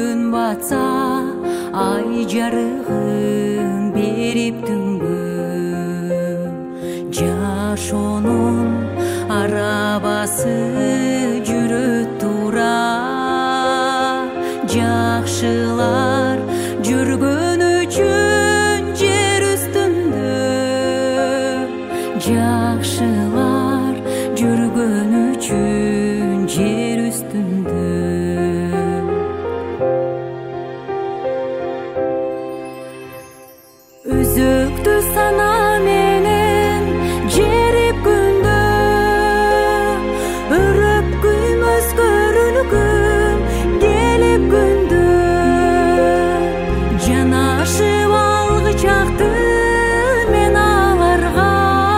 күн батса ай жарыгын берип түнгө жашоонун арабасы жүрө тура жакшылар жүргөн үчүн жер үстүндө жакшылар жүргөн үчүн жер үстүндө өзөктү сана менен жерип күндө өрөп күймөс көрүнгүм келип күндө жанашып алгычакты мен аларга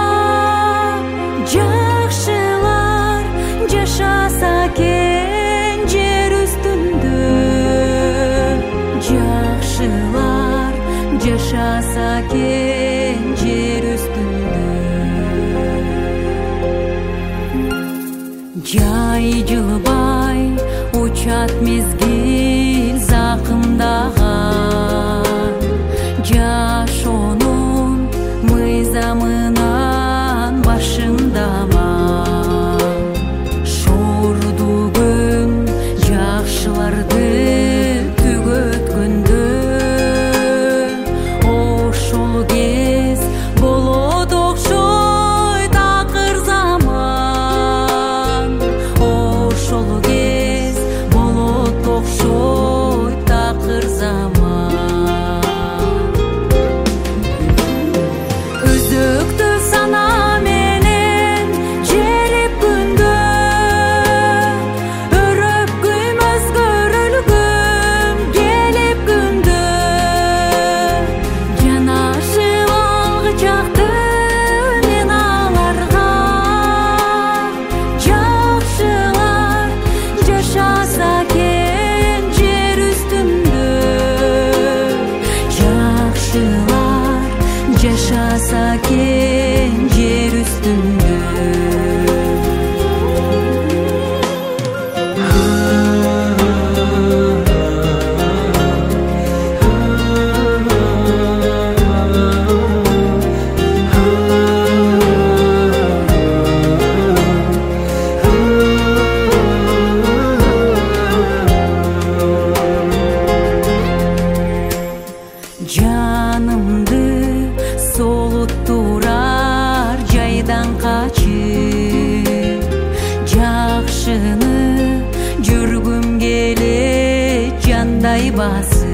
жакшылар жашаса экен жер үстүндө жакшылар жашаса экен жер үстүндө жай жылбай учат мезгил закымдаган жашоонун мыйзамынан башындаман шорду күн жакшыларды түгөткөндө ошол кез болот окшой такыр заман ошол кез болот окшой такыр заман өзөктү сана менен жерип күндө өрөп күймөс көрүнгүм келип күндө жанашып алгычакты мен аларга жакшылар жашаса экен жер үстүндө жакшылар жашаса экен жер үстүндө жанымды солуттурар жайдан качып жакшыны жүргүм келет жандай басып